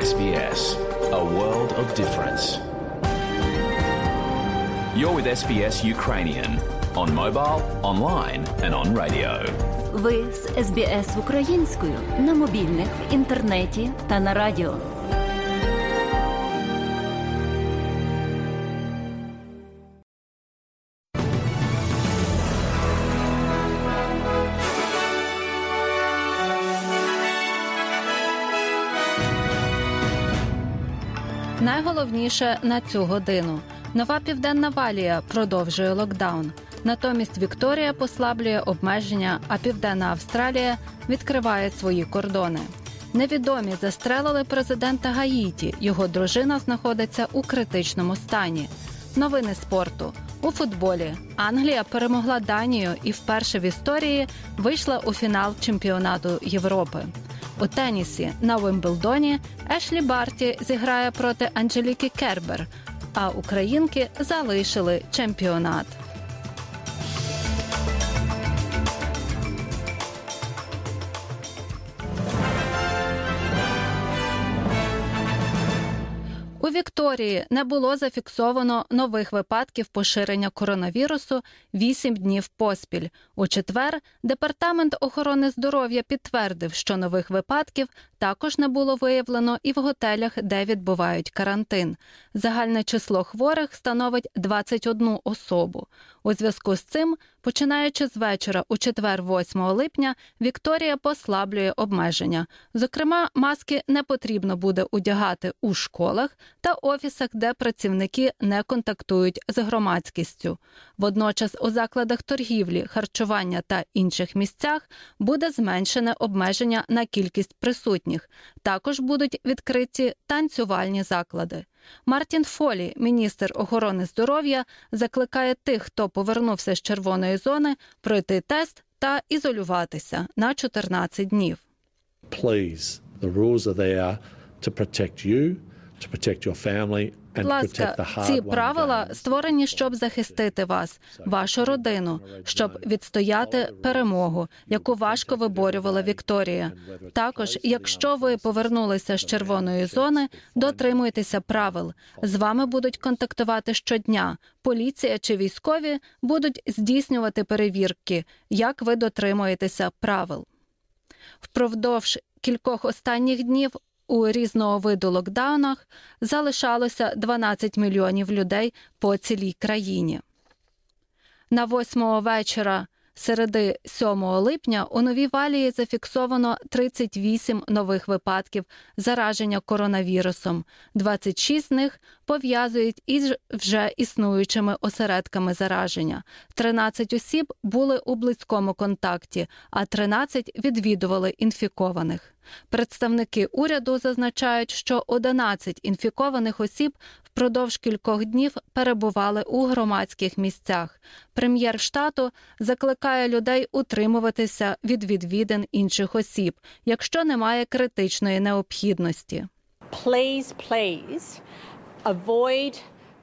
SBS, a world of difference. You're with SBS Ukrainian on mobile, online and on radio. Ви з SBS українською на мобільних, в інтернеті та на радіо. Найголовніше на цю годину. Нова Південна Валія продовжує локдаун. Натомість Вікторія послаблює обмеження, а Південна Австралія відкриває свої кордони. Невідомі застрелили президента Гаїті. Його дружина знаходиться у критичному стані. Новини спорту. У футболі. Англія перемогла Данію і вперше в історії вийшла у фінал чемпіонату Європи. У тенісі на Вимблдоні Ешлі Барті зіграє проти Анжеліки Кербер, а українки залишили чемпіонат. У Вікторії не було зафіксовано нових випадків поширення коронавірусу 8 днів поспіль. У четвер Департамент охорони здоров'я підтвердив, що нових випадків також не було виявлено і в готелях, де відбувають карантин. Загальне число хворих становить 21 особу. У зв'язку з цим, починаючи з вечора у четвер 8 липня, Вікторія послаблює обмеження. Зокрема, маски не потрібно буде одягати у школах та офісах, де працівники не контактують з громадськістю. Водночас у закладах торгівлі, харчування та інших місцях буде зменшене обмеження на кількість присутніх. Також будуть відкриті танцювальні заклади. Мартін Фолі, міністр охорони здоров'я, закликає тих, хто повернувся з червоної зони, пройти тест та ізолюватися на 14 днів. Please, the rules are there to protect you, to protect your family. Будь ласка, ці правила створені, щоб захистити вас, вашу родину, щоб відстояти перемогу, яку важко виборювала Вікторія. Також, якщо ви повернулися з червоної зони, дотримуйтеся правил. З вами будуть контактувати щодня. Поліція чи військові будуть здійснювати перевірки, як ви дотримуєтеся правил. Впродовж кількох останніх днів у різного виду локдаунах залишалося 12 мільйонів людей по цілій країні. На 8 вечора середи 7 липня у Новій Валії зафіксовано 38 нових випадків зараження коронавірусом. 26 з них пов'язують із вже існуючими осередками зараження. 13 осіб були у близькому контакті, а 13 відвідували інфікованих. Представники уряду зазначають, що 11 інфікованих осіб впродовж кількох днів перебували у громадських місцях. Прем'єр штату закликає людей утримуватися від відвідин інших осіб, якщо немає критичної необхідності. Please, avoid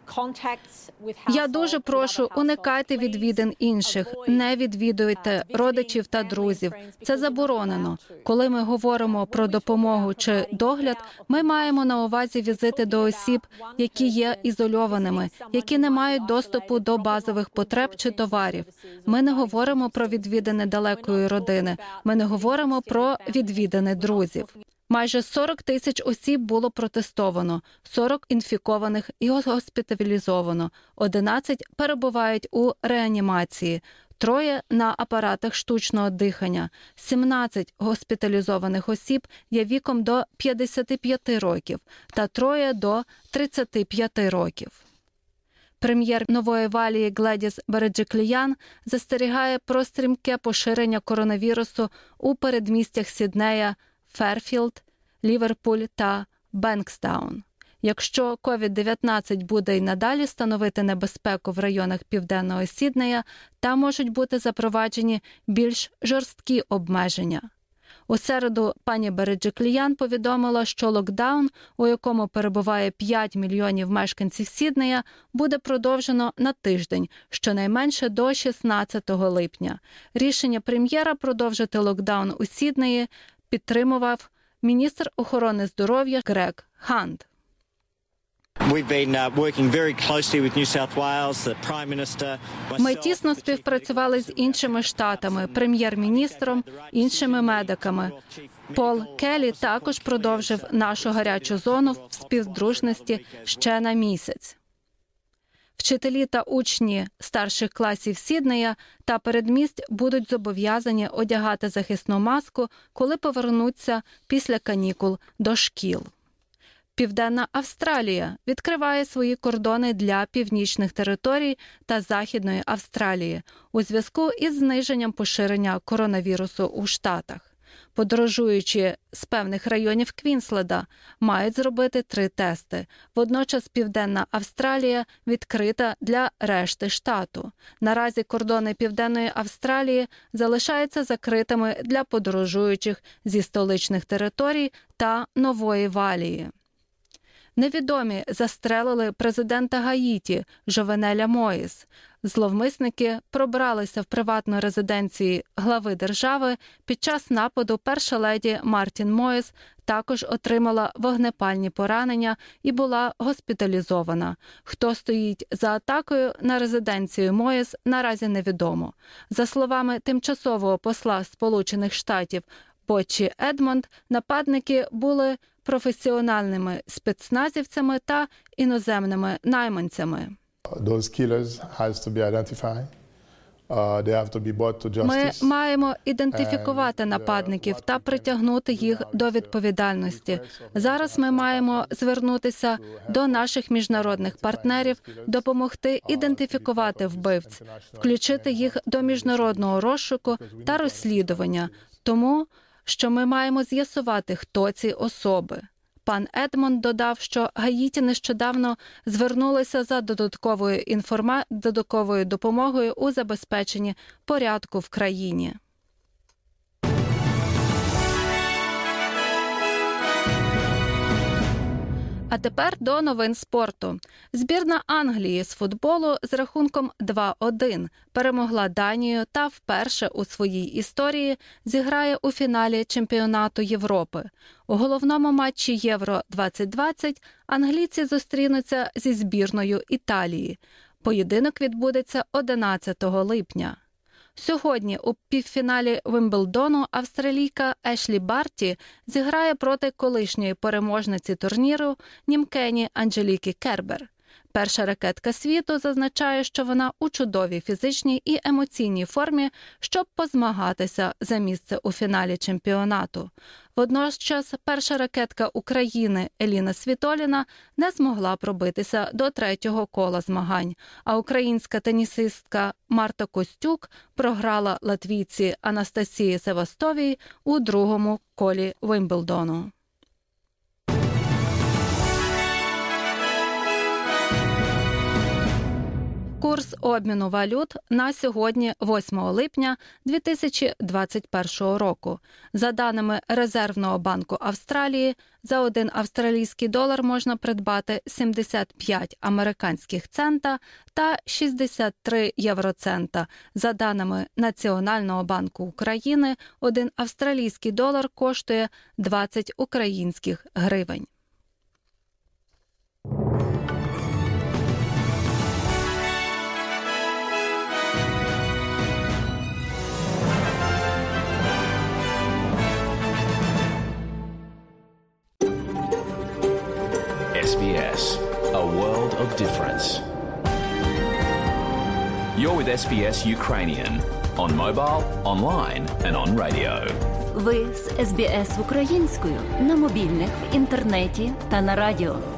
Я дуже прошу, уникайте відвідин інших, не відвідуйте родичів та друзів. Це заборонено. Коли ми говоримо про допомогу чи догляд, ми маємо на увазі візити до осіб, які є ізольованими, які не мають доступу до базових потреб чи товарів. Ми не говоримо про відвідини далекої родини, ми не говоримо про відвідини друзів. Майже 40 тисяч осіб було протестовано, 40 інфікованих і госпіталізовано, 11 перебувають у реанімації, 3 на апаратах штучного дихання, 17 госпіталізованих осіб є віком до 55 років та 3 до 35 років. Прем'єр Нової Валії Гледіс Береджикліян застерігає про стрімке поширення коронавірусу у передмістях Сіднея, Ферфілд, Ліверпуль та Бенкстаун. Якщо COVID-19 буде й надалі становити небезпеку в районах Південного Сіднея, там можуть бути запроваджені більш жорсткі обмеження. У середу пані Береджикліян повідомила, що локдаун, у якому перебуває 5 мільйонів мешканців Сіднея, буде продовжено на тиждень, щонайменше до 16 липня. Рішення прем'єра продовжити локдаун у Сіднеї підтримував міністр охорони здоров'я Грег Хант. Ми тісно співпрацювали з іншими штатами, прем'єр-міністром, іншими медиками. Пол Келлі також продовжив нашу гарячу зону в співдружності ще на місяць. Вчителі та учні старших класів Сіднея та передмість будуть зобов'язані одягати захисну маску, коли повернуться після канікул до шкіл. Південна Австралія відкриває свої кордони для північних територій та Західної Австралії у зв'язку із зниженням поширення коронавірусу у Штатах. Подорожуючи з певних районів Квінсленда, мають зробити 3 тести. Водночас Південна Австралія відкрита для решти штату. Наразі кордони Південної Австралії залишаються закритими для подорожуючих зі столичних територій та Нової Валії. Невідомі застрелили президента Гаїті Жовенеля Моїс. Зловмисники пробралися в приватну резиденцію глави держави. Під час нападу перша леді Мартін Моїс також отримала вогнепальні поранення і була госпіталізована. Хто стоїть за атакою на резиденцію Моїс, наразі невідомо. За словами тимчасового посла Сполучених Штатів Бочі Едмонд, нападники були професіональними спецназівцями та іноземними найманцями. Ми маємо ідентифікувати нападників та притягнути їх до відповідальності. Зараз ми маємо звернутися до наших міжнародних партнерів, допомогти ідентифікувати вбивць, включити їх до міжнародного розшуку та розслідування, тому що ми маємо з'ясувати, хто ці особи. Пан Едмонд додав, що Гаїті нещодавно звернулися за додатковою допомогою у забезпеченні порядку в країні. А тепер до новин спорту. Збірна Англії з футболу з рахунком 2-1 перемогла Данію та вперше у своїй історії зіграє у фіналі чемпіонату Європи. У головному матчі Євро-2020 англійці зустрінуться зі збірною Італії. Поєдинок відбудеться 11 липня. Сьогодні у півфіналі Вімблдону австралійка Ешлі Барті зіграє проти колишньої переможниці турніру німкені Анджеліки Кербер. Перша ракетка світу зазначає, що вона у чудовій фізичній і емоційній формі, щоб позмагатися за місце у фіналі чемпіонату. Водночас перша ракетка України Еліна Світоліна не змогла пробитися до 3-го кола змагань, а українська тенісистка Марта Костюк програла латвійці Анастасії Севастовій у 2-му колі Вімблдону. Курс обміну валют на сьогодні, 8 липня 2021 року. За даними Резервного банку Австралії, за 1 австралійський долар можна придбати 75 американських цента та 63 євроцента. За даними Національного банку України, 1 австралійський долар коштує 20 українських гривень. SBS, a world of difference. You're with SBS Ukrainian on mobile, online and on radio. Ви з SBS українською на мобільних, в інтернеті та на радіо.